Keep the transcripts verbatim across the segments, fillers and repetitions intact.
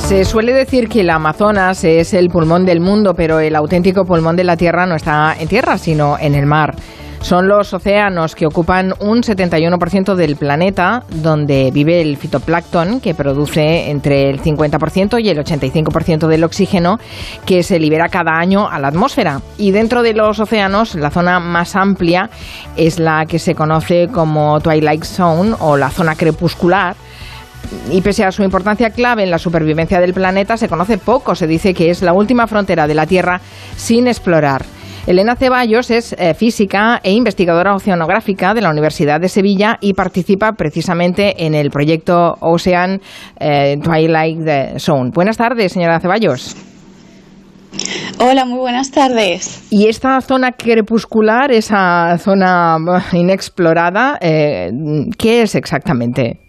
Se suele decir que el Amazonas es el pulmón del mundo, pero el auténtico pulmón de la Tierra no está en tierra, sino en el mar. Son los océanos, que ocupan un setenta y uno por ciento del planeta, donde vive el fitoplancton, que produce entre el cincuenta por ciento y el ochenta y cinco por ciento del oxígeno que se libera cada año a la atmósfera. Y dentro de los océanos, la zona más amplia es la que se conoce como Twilight Zone, o la zona crepuscular. Y pese a su importancia clave en la supervivencia del planeta, se conoce poco. Se dice que es la última frontera de la Tierra sin explorar. Elena Ceballos es eh, física e investigadora oceanográfica de la Universidad de Sevilla y participa precisamente en el proyecto Ocean eh, Twilight Zone. Buenas tardes, señora Ceballos. Hola, muy buenas tardes. Y esta zona crepuscular, esa zona inexplorada, eh, ¿qué es exactamente?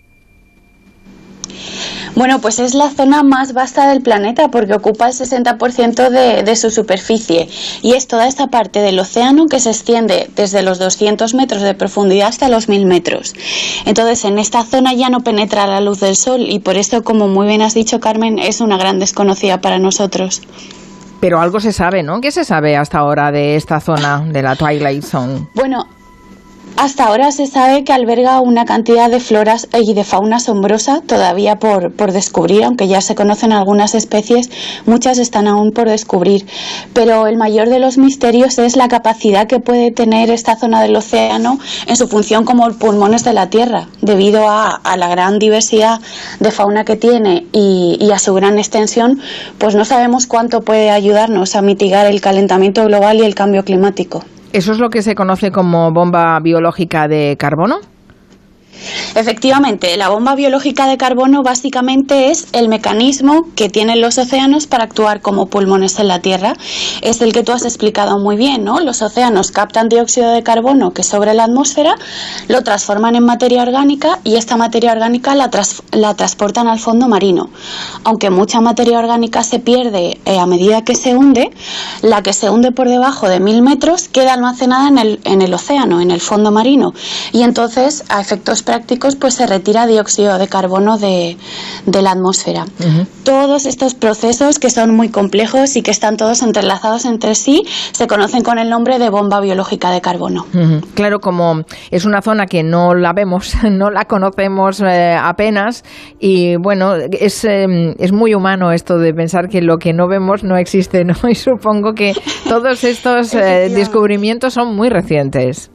Bueno, pues es la zona más vasta del planeta porque ocupa el sesenta por ciento de, de su superficie y es toda esta parte del océano que se extiende desde los doscientos metros de profundidad hasta los mil metros. Entonces, en esta zona ya no penetra la luz del sol y por esto, como muy bien has dicho, Carmen, es una gran desconocida para nosotros. Pero algo se sabe, ¿no? ¿Qué se sabe hasta ahora de esta zona de la Twilight Zone? Bueno, hasta ahora se sabe que alberga una cantidad de floras y de fauna asombrosa todavía por, por descubrir, aunque ya se conocen algunas especies, muchas están aún por descubrir. Pero el mayor de los misterios es la capacidad que puede tener esta zona del océano en su función como pulmones de la Tierra, debido a, a la gran diversidad de fauna que tiene y, y a su gran extensión, pues no sabemos cuánto puede ayudarnos a mitigar el calentamiento global y el cambio climático. ¿Eso es lo que se conoce como bomba biológica de carbono? Efectivamente, la bomba biológica de carbono básicamente es el mecanismo que tienen los océanos para actuar como pulmones en la Tierra. Es el que tú has explicado muy bien, ¿no? Los océanos captan dióxido de carbono que sobre la atmósfera, lo transforman en materia orgánica y esta materia orgánica la, tras, la transportan al fondo marino. Aunque mucha materia orgánica se pierde eh, a medida que se hunde, la que se hunde por debajo de mil metros queda almacenada en el, en el océano, en el fondo marino. Y entonces, a efectos prácticos, pues se retira dióxido de carbono de, de la atmósfera. Uh-huh. Todos estos procesos, que son muy complejos y que están todos entrelazados entre sí, se conocen con el nombre de bomba biológica de carbono. Uh-huh. Claro, como es una zona que no la vemos, no la conocemos eh, apenas, y bueno, es, eh, es muy humano esto de pensar que lo que no vemos no existe, ¿no? Y supongo que todos estos eh, descubrimientos son muy recientes.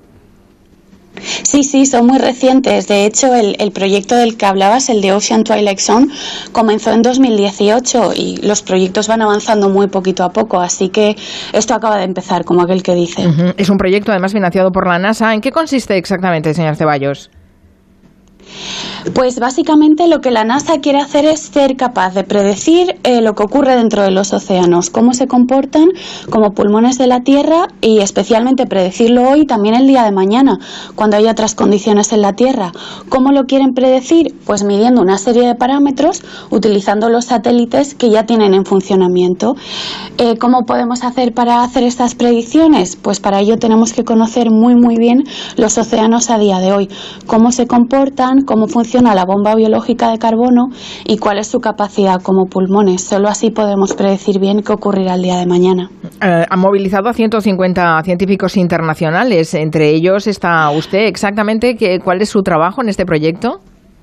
Sí, sí, son muy recientes. De hecho, el, el proyecto del que hablabas, el de Ocean Twilight Zone, comenzó en dos mil dieciocho y los proyectos van avanzando muy poquito a poco, así que esto acaba de empezar, como aquel que dice. Uh-huh. Es un proyecto además financiado por la NASA. ¿En qué consiste exactamente, señor Ceballos? Pues básicamente lo que la NASA quiere hacer es ser capaz de predecir eh, lo que ocurre dentro de los océanos, cómo se comportan como pulmones de la Tierra y especialmente predecirlo hoy, también el día de mañana, cuando haya otras condiciones en la Tierra. ¿Cómo lo quieren predecir? Pues midiendo una serie de parámetros, utilizando los satélites que ya tienen en funcionamiento. Eh, ¿Cómo podemos hacer para hacer estas predicciones? Pues para ello tenemos que conocer muy muy bien los océanos a día de hoy, cómo se comportan, cómo funciona la bomba biológica de carbono y cuál es su capacidad como pulmones. Solo así podemos predecir bien qué ocurrirá el día de mañana. Eh, ha movilizado a ciento cincuenta científicos internacionales. Entre ellos está usted. Exactamente, ¿qué, ¿cuál es su trabajo en este proyecto?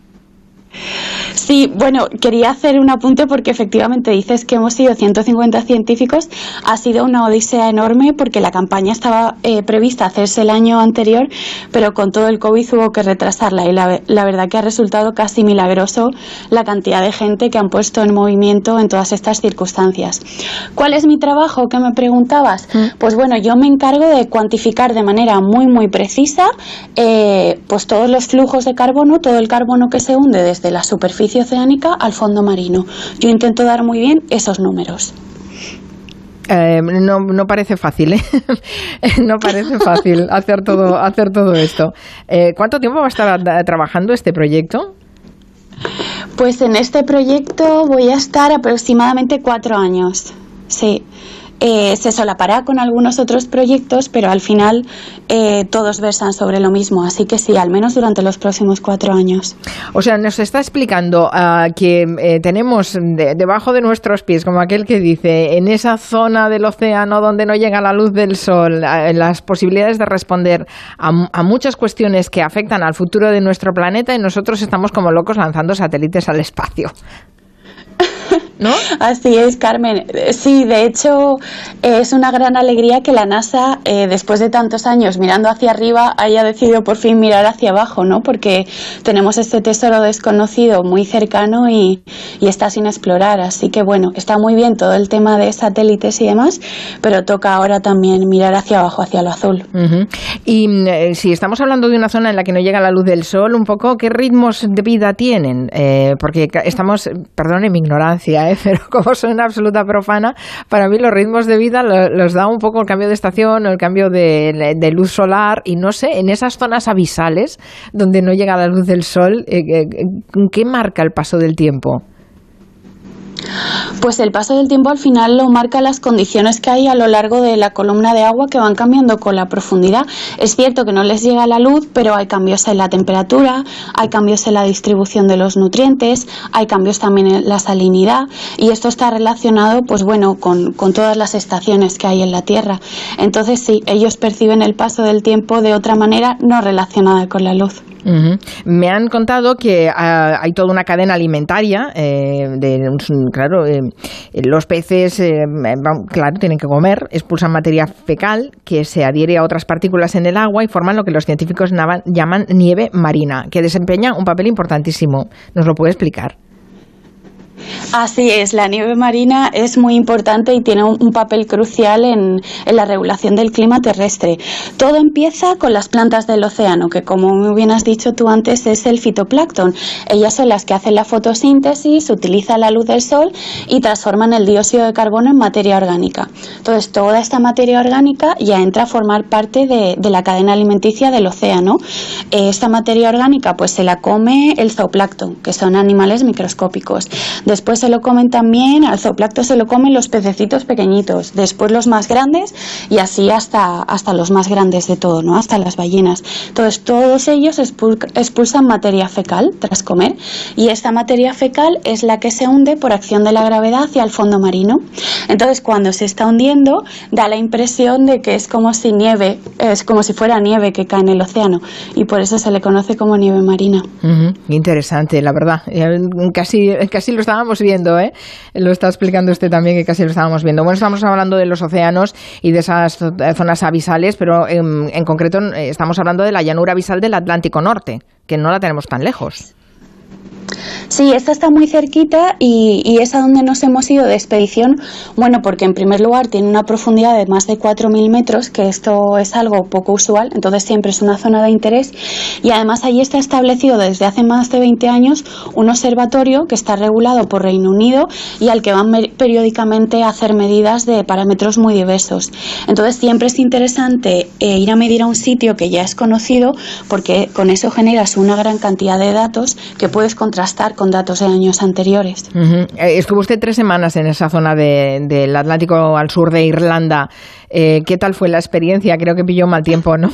Sí, bueno, quería hacer un apunte porque efectivamente dices que hemos sido ciento cincuenta científicos. Ha sido una odisea enorme porque la campaña estaba eh, prevista hacerse el año anterior, pero con todo el COVID hubo que retrasarla y la, la verdad que ha resultado casi milagroso la cantidad de gente que han puesto en movimiento en todas estas circunstancias. ¿Cuál es mi trabajo? ¿Qué me preguntabas? Mm. Pues bueno, yo me encargo de cuantificar de manera muy muy precisa eh, pues todos los flujos de carbono, todo el carbono que se hunde desde la superficie oceánica al fondo marino. Yo intento dar muy bien esos números. Eh, no, no parece fácil, ¿eh? No parece fácil hacer todo, hacer todo esto. Eh, ¿Cuánto tiempo va a estar trabajando este proyecto? Pues en este proyecto voy a estar aproximadamente cuatro años. Sí. eh, se solapará con algunos otros proyectos, pero al final eh, todos versan sobre lo mismo, así que sí, al menos durante los próximos cuatro años. O sea, nos está explicando uh, que eh, tenemos de, debajo de nuestros pies, como aquel que dice, en esa zona del océano donde no llega la luz del sol, uh, las posibilidades de responder a, a muchas cuestiones que afectan al futuro de nuestro planeta, y nosotros estamos como locos lanzando satélites al espacio, ¿no? Así es, Carmen. Sí, de hecho, es una gran alegría que la NASA, eh, después de tantos años mirando hacia arriba, haya decidido por fin mirar hacia abajo, ¿no? Porque tenemos este tesoro desconocido muy cercano y, y está sin explorar. Así que, bueno, está muy bien todo el tema de satélites y demás, pero toca ahora también mirar hacia abajo, hacia lo azul. Uh-huh. Y eh, si estamos hablando de una zona en la que no llega la luz del sol, un poco, ¿qué ritmos de vida tienen? Eh, porque estamos, perdone mi ignorancia, ¿eh? Pero como soy una absoluta profana, para mí los ritmos de vida los, los da un poco el cambio de estación o el cambio de, de luz solar, y no sé, en esas zonas abisales donde no llega la luz del sol, eh, eh, ¿qué marca el paso del tiempo? Pues el paso del tiempo al final lo marca las condiciones que hay a lo largo de la columna de agua, que van cambiando con la profundidad. Es cierto que no les llega la luz, pero hay cambios en la temperatura, hay cambios en la distribución de los nutrientes, hay cambios también en la salinidad, y esto está relacionado, pues bueno, con, con todas las estaciones que hay en la Tierra. Entonces sí, ellos perciben el paso del tiempo de otra manera, no relacionada con la luz. Uh-huh. Me han contado que uh, hay toda una cadena alimentaria, eh, de, claro, eh, los peces, eh, claro, tienen que comer, expulsan materia fecal que se adhiere a otras partículas en el agua y forman lo que los científicos llaman nieve marina, que desempeña un papel importantísimo. ¿Nos lo puede explicar? Así es, la nieve marina es muy importante y tiene un, un papel crucial en, en la regulación del clima terrestre. Todo empieza con las plantas del océano, que como muy bien has dicho tú antes, es el fitoplancton. Ellas son las que hacen la fotosíntesis, utilizan la luz del sol y transforman el dióxido de carbono en materia orgánica. Entonces, toda esta materia orgánica ya entra a formar parte de, de la cadena alimenticia del océano. Esta materia orgánica pues se la come el zooplancton, que son animales microscópicos. Después se lo comen también, al zooplancton se lo comen los pececitos pequeñitos, después los más grandes y así hasta, hasta los más grandes de todo, ¿no? Hasta las ballenas. Entonces todos ellos expulsan materia fecal tras comer, y esta materia fecal es la que se hunde por acción de la gravedad hacia el fondo marino. Entonces cuando se está hundiendo da la impresión de que es como si nieve, es como si fuera nieve que cae en el océano, y por eso se le conoce como nieve marina. Uh-huh. Interesante, la verdad. Casi, casi lo estábamos viendo, ¿eh? Lo está explicando usted también, que casi lo estábamos viendo. Bueno, estamos hablando de los océanos y de esas zonas abisales, pero en, en concreto estamos hablando de la llanura abisal del Atlántico Norte, que no la tenemos tan lejos. Sí, esta está muy cerquita y, y es a donde nos hemos ido de expedición. Bueno, porque en primer lugar tiene una profundidad de más de cuatro mil metros, que esto es algo poco usual, entonces siempre es una zona de interés. Y además allí está establecido desde hace más de veinte años un observatorio que está regulado por Reino Unido y al que van periódicamente a hacer medidas de parámetros muy diversos. Entonces siempre es interesante eh, ir a medir a un sitio que ya es conocido, porque con eso generas una gran cantidad de datos que puedes contrastar con datos de años anteriores. Uh-huh. Estuvo usted tres semanas en esa zona de, del Atlántico al sur de Irlanda. Eh, ¿Qué tal fue la experiencia? Creo que pilló mal tiempo, ¿no?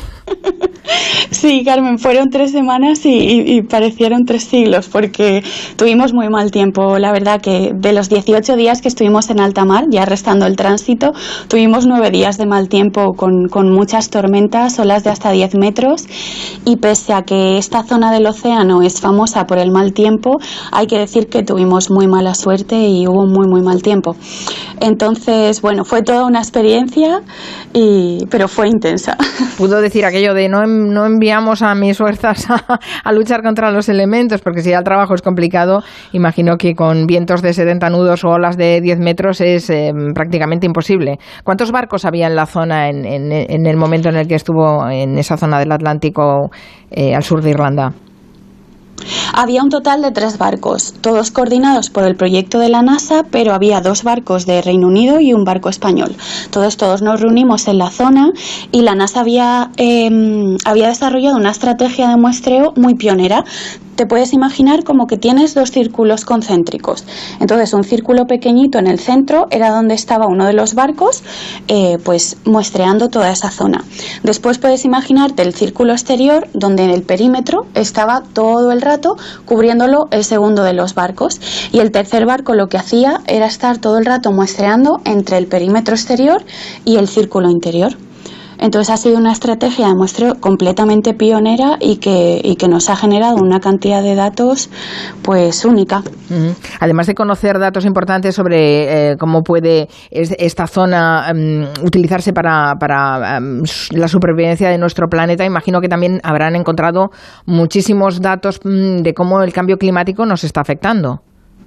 Sí, Carmen, fueron tres semanas y, y, y parecieron tres siglos, porque tuvimos muy mal tiempo. La verdad que de los dieciocho días que estuvimos en alta mar, ya restando el tránsito, tuvimos nueve días de mal tiempo con, con muchas tormentas, olas de hasta diez metros, y pese a que esta zona del océano es famosa por el mal tiempo, hay que decir que tuvimos muy mala suerte y hubo muy muy mal tiempo. Entonces, bueno, fue toda una experiencia, y, pero fue intensa. Pudo decir aquello de no, no enviamos a mis fuerzas a, a luchar contra los elementos, porque si ya el trabajo es complicado, imagino que con vientos de setenta nudos o olas de diez metros es eh, prácticamente imposible. ¿Cuántos barcos había en la zona en, en, en el momento en el que estuvo en esa zona del Atlántico eh, al sur de Irlanda? Había un total de tres barcos, todos coordinados por el proyecto de la NASA, pero había dos barcos de Reino Unido y un barco español. Todos, todos nos reunimos en la zona y la NASA había, eh, había desarrollado una estrategia de muestreo muy pionera. te puedes imaginar como que tienes dos círculos concéntricos. Entonces, un círculo pequeñito en el centro era donde estaba uno de los barcos, eh, pues muestreando toda esa zona. Después puedes imaginarte el círculo exterior, donde en el perímetro estaba todo el rato cubriéndolo el segundo de los barcos. Y el tercer barco lo que hacía era estar todo el rato muestreando entre el perímetro exterior y el círculo interior. Entonces ha sido una estrategia de muestreo completamente pionera y que, y que nos ha generado una cantidad de datos pues única. Uh-huh. Además de conocer datos importantes sobre eh, cómo puede es, esta zona um, utilizarse para, para um, la supervivencia de nuestro planeta, imagino que también habrán encontrado muchísimos datos um, de cómo el cambio climático nos está afectando.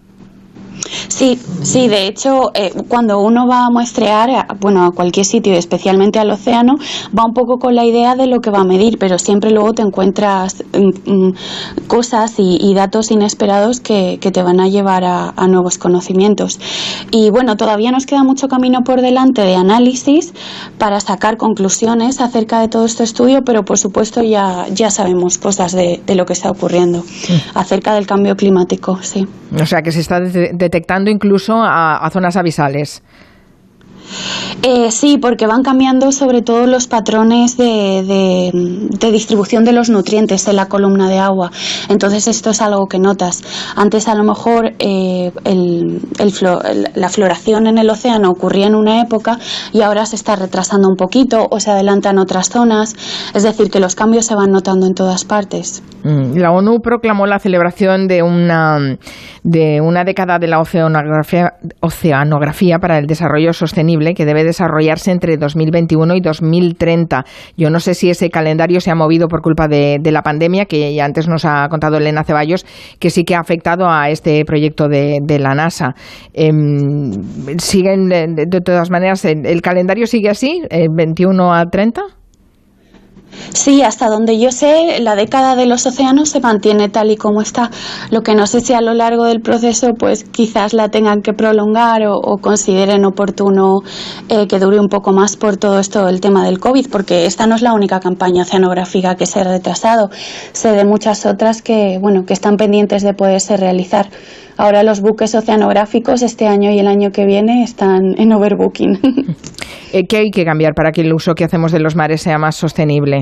Sí, sí, de hecho, eh, cuando uno va a muestrear, a, bueno, a cualquier sitio, especialmente al océano, va un poco con la idea de lo que va a medir, pero siempre luego te encuentras mm, mm, cosas y, y datos inesperados que, que te van a llevar a, a nuevos conocimientos. Y bueno, todavía nos queda mucho camino por delante de análisis para sacar conclusiones acerca de todo este estudio, pero por supuesto ya, ya sabemos cosas de, de lo que está ocurriendo sí. acerca del cambio climático, sí. O sea, que se está de- detectando incluso a, a zonas abisales. Eh, sí, porque van cambiando sobre todo los patrones de, de, de distribución de los nutrientes en la columna de agua. Entonces esto es algo que notas. Antes a lo mejor eh, el, el flo, el, la floración en el océano ocurría en una época y ahora se está retrasando un poquito o se adelantan otras zonas. Es decir, que los cambios se van notando en todas partes. La ONU proclamó la celebración de una, de una década de la oceanografía, oceanografía para el desarrollo sostenible que debe desarrollarse entre dos mil veintiuno y dos mil treinta. Yo no sé si ese calendario se ha movido por culpa de, de la pandemia, que ya antes nos ha contado Elena Ceballos, que sí que ha afectado a este proyecto de, de la NASA. Eh, ¿Siguen, de, de todas maneras, el, el calendario sigue así, eh, veintiuno a treinta? Sí, hasta donde yo sé, la década de los océanos se mantiene tal y como está. Lo que no sé si a lo largo del proceso, pues quizás la tengan que prolongar o, o consideren oportuno eh, que dure un poco más por todo esto, el tema del COVID, porque esta no es la única campaña oceanográfica que se ha retrasado. Sé de muchas otras que, bueno, que están pendientes de poderse realizar. Ahora los buques oceanográficos este año y el año que viene están en overbooking. ¿Qué hay que cambiar para que el uso que hacemos de los mares sea más sostenible?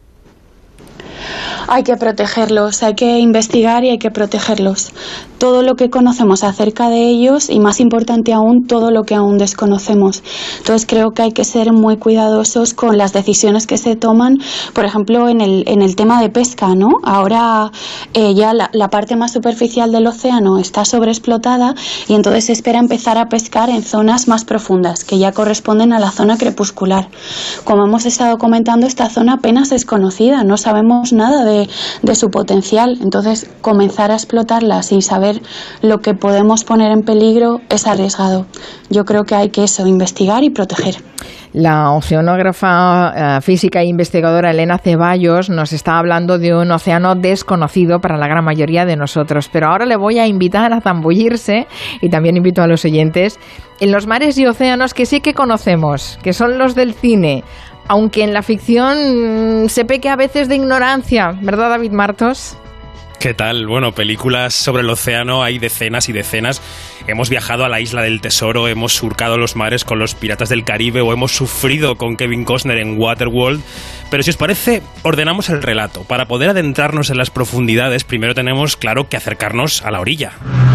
Hay que protegerlos, hay que investigar y hay que protegerlos. Todo lo que conocemos acerca de ellos y, más importante aún, todo lo que aún desconocemos. Entonces creo que hay que ser muy cuidadosos con las decisiones que se toman, por ejemplo, en el, en el tema de pesca, ¿no? Ahora eh, ya la, la parte más superficial del océano está sobreexplotada y entonces se espera empezar a pescar en zonas más profundas, que ya corresponden a la zona crepuscular. Como hemos estado comentando, esta zona apenas es conocida, no sabemos nada de, de su potencial. Entonces, comenzar a explotarla sin saber lo que podemos poner en peligro es arriesgado. Yo creo que hay que eso, investigar y proteger. La oceanógrafa uh, física e investigadora Elena Ceballos nos está hablando de un océano desconocido para la gran mayoría de nosotros. Pero ahora le voy a invitar a zambullirse, y también invito a los oyentes, en los mares y océanos que sí que conocemos, que son los del cine, aunque en la ficción se peque a veces de ignorancia, ¿verdad, David Martos? ¿Qué tal? Bueno, películas sobre el océano hay decenas y decenas. Hemos viajado a la Isla del Tesoro, hemos surcado los mares con los Piratas del Caribe o hemos sufrido con Kevin Costner en Waterworld. Pero si os parece, ordenamos el relato. Para poder adentrarnos en las profundidades, primero tenemos, claro, que acercarnos a la orilla.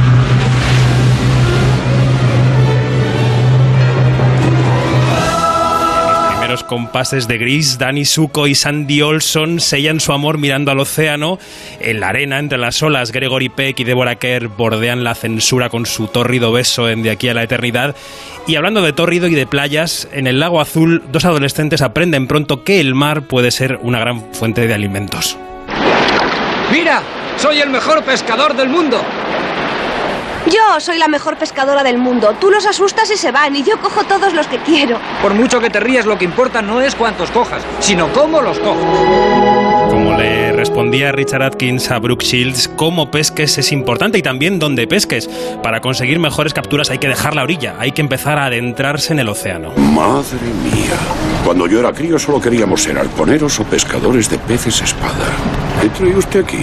Compases de Gris, Danny Zuko y Sandy Olson sellan su amor mirando al océano. En la arena, entre las olas, Gregory Peck y Deborah Kerr bordean la censura con su tórrido beso en De aquí a la eternidad. Y hablando de tórrido y de playas, en el lago azul, dos adolescentes aprenden pronto que el mar puede ser una gran fuente de alimentos. ¡Mira! ¡Soy el mejor pescador del mundo! Yo soy la mejor pescadora del mundo. Tú los asustas y se van, y yo cojo todos los que quiero. Por mucho que te rías, lo que importa no es cuántos cojas, sino cómo los cojo. Como le respondía Richard Atkins a Brooke Shields, cómo pesques es importante y también dónde pesques. Para conseguir mejores capturas hay que dejar la orilla, hay que empezar a adentrarse en el océano. Madre mía. Cuando yo era crío solo queríamos ser arponeros o pescadores de peces espada. ¿Qué trae usted aquí?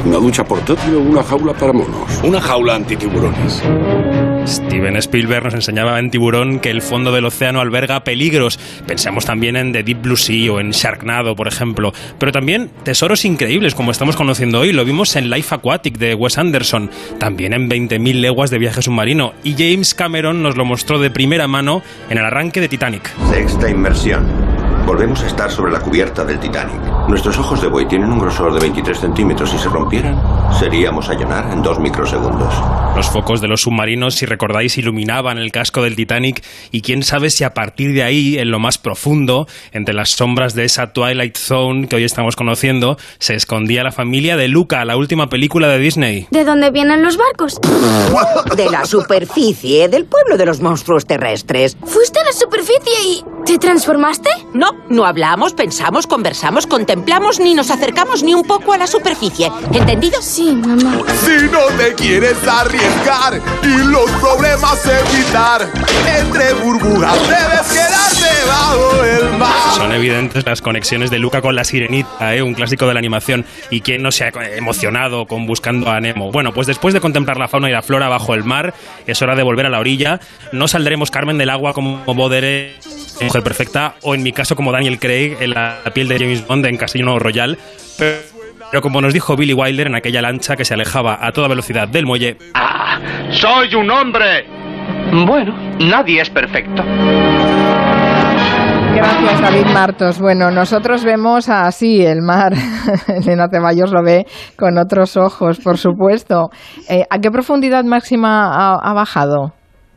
¿Una ducha portátil o una jaula para monos? Una jaula antitiburones. Steven Spielberg nos enseñaba en Tiburón que el fondo del océano alberga peligros. Pensamos también en The Deep Blue Sea o en Sharknado, por ejemplo. Pero también tesoros increíbles, como estamos conociendo hoy. Lo vimos en Life Aquatic, de Wes Anderson. También en veinte mil leguas de viaje submarino. Y James Cameron nos lo mostró de primera mano en el arranque de Titanic. Sexta inmersión. Volvemos a estar sobre la cubierta del Titanic. Nuestros ojos de buey tienen un grosor de veintitrés centímetros. Si se rompieran, seríamos a llenar en dos microsegundos. Los focos de los submarinos, si recordáis, iluminaban el casco del Titanic, y quién sabe si a partir de ahí, en lo más profundo, entre las sombras de esa Twilight Zone que hoy estamos conociendo, se escondía la familia de Luca, la última película de Disney. ¿De dónde vienen los barcos? De la superficie, del pueblo de los monstruos terrestres. ¿Fuiste a la superficie y te transformaste? No, no hablamos, pensamos, conversamos, contemplamos, ni nos acercamos ni un poco a la superficie. ¿Entendido? Sí, mamá. Si no te quieres arriesgar y los problemas evitar, entre burbujas debes quedar debajo del mar. Son evidentes las conexiones de Luca con La Sirenita, ¿eh? Un clásico de la animación. ¿Y quién no se ha emocionado con Buscando a Nemo? Bueno, pues después de contemplar la fauna y la flora bajo el mar, es hora de volver a la orilla. No saldremos, Carmen, del agua como Baudelaire, Mujer Perfecta, o en mi caso como Daniel Craig en La piel de James Bond en Casino Royale. Pero, pero como nos dijo Billy Wilder en aquella lancha que se alejaba a toda velocidad del muelle... ¡Ah! ¡Soy un hombre! Bueno, nadie es perfecto. Gracias, David Martos. Bueno, nosotros vemos así el mar. Elena Ceballos lo ve con otros ojos, por supuesto. Eh, ¿A qué profundidad máxima ha, ha bajado?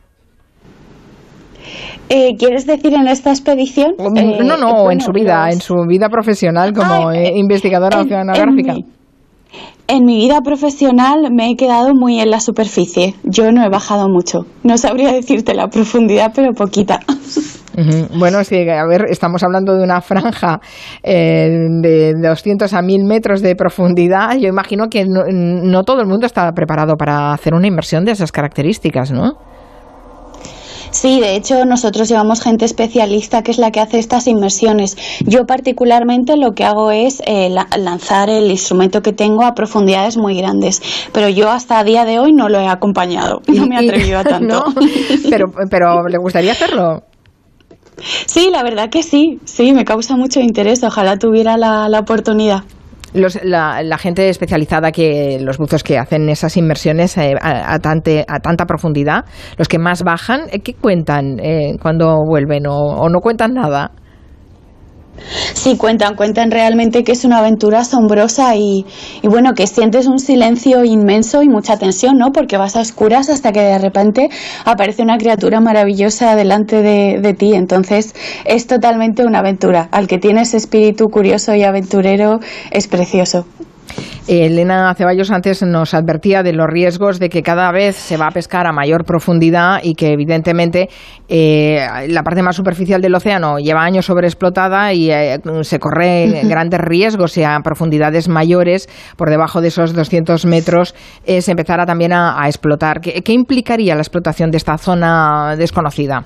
Eh, ¿Quieres decir en esta expedición? Eh, no, no, bueno, en su vida, los... en su vida profesional como Ay, eh, investigadora en, oceanográfica. En mi, en mi vida profesional me he quedado muy en la superficie. Yo no he bajado mucho. No sabría decirte la profundidad, pero poquita. Uh-huh. Bueno, sí, a ver, estamos hablando de una franja eh, de doscientos a mil metros de profundidad. Yo imagino que no, no todo el mundo está preparado para hacer una inmersión de esas características, ¿no? Sí, de hecho nosotros llevamos gente especialista que es la que hace estas inmersiones. Yo particularmente lo que hago es eh, la, lanzar el instrumento que tengo a profundidades muy grandes, pero yo hasta a día de hoy no lo he acompañado, no me he atrevido a tanto. ¿No? Pero, pero ¿le gustaría hacerlo? Sí, la verdad que sí, sí, me causa mucho interés, ojalá tuviera la, la oportunidad. Los, la, la gente especializada, que los buzos que hacen esas inmersiones eh, a, a, tante, a tanta profundidad, los que más bajan, ¿qué cuentan eh, cuando vuelven o, o no cuentan nada? Sí, cuentan, cuentan realmente que es una aventura asombrosa y, y bueno, que sientes un silencio inmenso y mucha tensión, ¿no? Porque vas a oscuras hasta que de repente aparece una criatura maravillosa delante de, de ti. Entonces es totalmente una aventura. Al que tiene ese espíritu curioso y aventurero es precioso. Elena Ceballos antes nos advertía de los riesgos de que cada vez se va a pescar a mayor profundidad y que evidentemente eh, la parte más superficial del océano lleva años sobreexplotada y eh, se corre grandes riesgos y a profundidades mayores, por debajo de esos doscientos metros, eh, se empezara también a, a explotar. ¿Qué, ¿Qué implicaría la explotación de esta zona desconocida?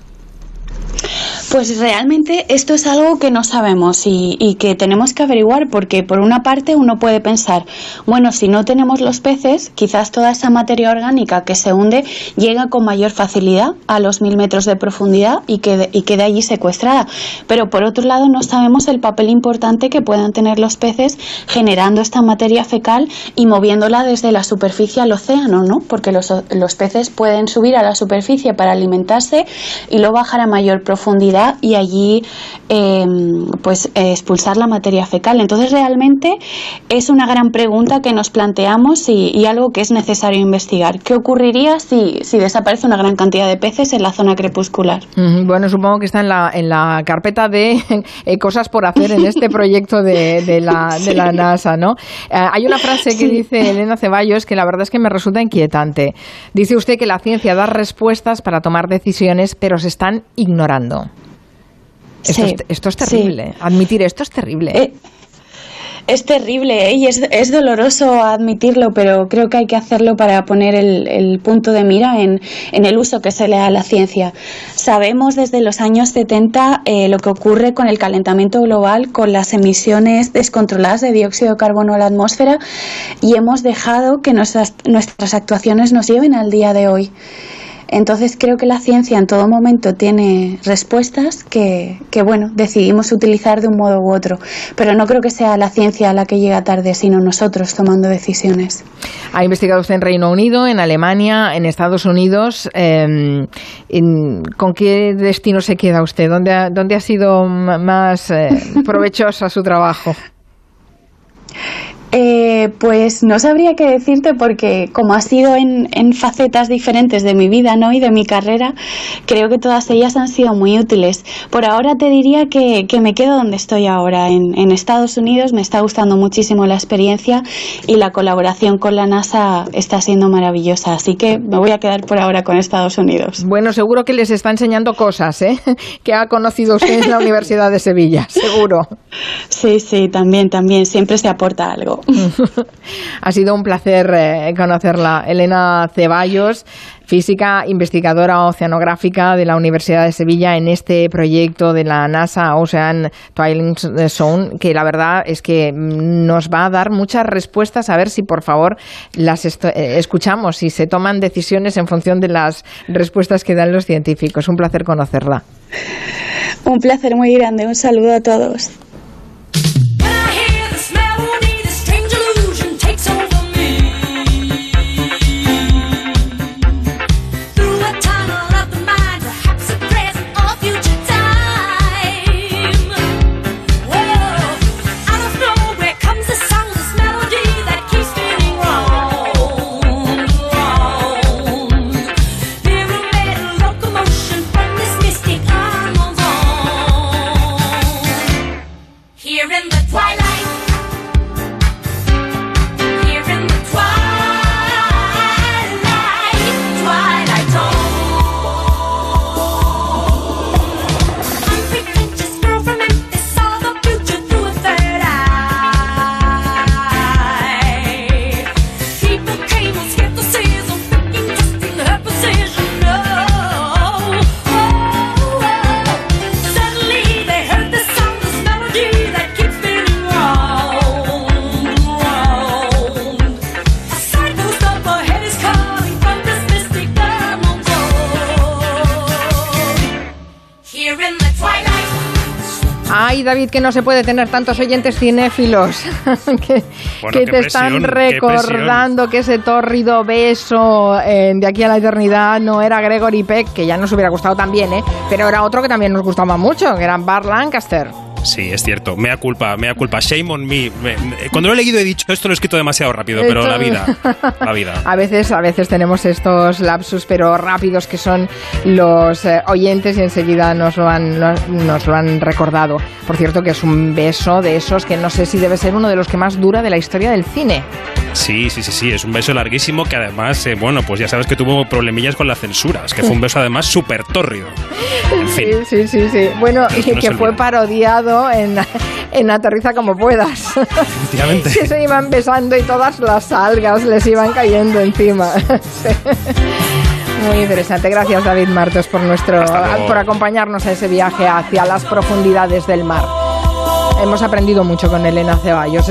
Pues realmente esto es algo que no sabemos y, y que tenemos que averiguar, porque por una parte uno puede pensar, bueno, si no tenemos los peces, quizás toda esa materia orgánica que se hunde llega con mayor facilidad a los mil metros de profundidad y quede, y quede allí secuestrada. Pero por otro lado no sabemos el papel importante que puedan tener los peces generando esta materia fecal y moviéndola desde la superficie al océano, ¿no? Porque los, los peces pueden subir a la superficie para alimentarse y luego bajar a mayor profundidad y allí eh, pues eh, expulsar la materia fecal. Entonces realmente es una gran pregunta que nos planteamos y, y algo que es necesario investigar. ¿Qué ocurriría si, si desaparece una gran cantidad de peces en la zona crepuscular? Mm, bueno, supongo que está en la, en la carpeta de eh, cosas por hacer en este proyecto de, de, la, de la NASA, ¿no? Eh, hay una frase que sí. dice Elena Ceballos que la verdad es que me resulta inquietante. Dice usted que la ciencia da respuestas para tomar decisiones, pero se están ignorando. Esto, sí, es, esto es terrible. Sí. Admitir esto es terrible. Eh, Es terrible, ¿eh? Y es, es doloroso admitirlo, pero creo que hay que hacerlo para poner el, el punto de mira en, en el uso que se le da a la ciencia. Sabemos desde los años setenta eh, lo que ocurre con el calentamiento global, con las emisiones descontroladas de dióxido de carbono a la atmósfera, y hemos dejado que nuestras, nuestras actuaciones nos lleven al día de hoy. Entonces creo que la ciencia en todo momento tiene respuestas que, que, bueno, decidimos utilizar de un modo u otro. Pero no creo que sea la ciencia la que llega tarde, sino nosotros tomando decisiones. Ha investigado usted en Reino Unido, en Alemania, en Estados Unidos. Eh, en, ¿Con qué destino se queda usted? ¿Dónde ha, dónde ha sido más eh, provechosa su trabajo? Eh, pues no sabría qué decirte porque como ha sido en, en facetas diferentes de mi vida, ¿no? Y de mi carrera, creo que todas ellas han sido muy útiles. Por ahora te diría que, que me quedo donde estoy ahora, en, en Estados Unidos. Me está gustando muchísimo la experiencia y la colaboración con la NASA está siendo maravillosa, así que me voy a quedar por ahora con Estados Unidos. Bueno, seguro que les está enseñando cosas, ¿eh? Que ha conocido usted en la Universidad de Sevilla, seguro. Sí, sí, también, también, siempre se aporta algo. Ha sido un placer eh, conocerla. Elena Ceballos, física, investigadora oceanográfica de la Universidad de Sevilla en este proyecto de la NASA Ocean Twilight Zone, que la verdad es que nos va a dar muchas respuestas, a ver si por favor las escuchamos y se toman decisiones en función de las respuestas que dan los científicos. Un placer conocerla. Un placer muy grande. Un saludo a todos. Ay, David, que no se puede tener tantos oyentes cinéfilos que, bueno, que te presión, están recordando que ese tórrido beso eh, de aquí a la eternidad no era Gregory Peck, que ya nos hubiera gustado también, ¿eh? Pero era otro que también nos gustaba mucho, que era Burt Lancaster. Sí, es cierto. Mea culpa, mea culpa. Shame on me. me, me cuando lo he leído he dicho, esto lo he escrito demasiado rápido, esto... pero la vida, la vida. A veces, a veces tenemos estos lapsus, pero rápidos, que son los eh, oyentes y enseguida nos lo, han, lo, nos lo han recordado. Por cierto, que es un beso de esos que no sé si debe ser uno de los que más dura de la historia del cine. Sí, sí, sí, sí, es un beso larguísimo que además, eh, bueno, pues ya sabes que tuvo problemillas con las censuras, que fue un beso además súper tórrido. En fin. Sí, sí, sí, sí. Bueno, y no que fue parodiado en, en Aterriza como puedas. Efectivamente. Que se iban besando y todas las algas les iban cayendo encima. Sí. Muy interesante. Gracias, David Martos, por, nuestro, por acompañarnos a ese viaje hacia las profundidades del mar. Hemos aprendido mucho con Elena Ceballos.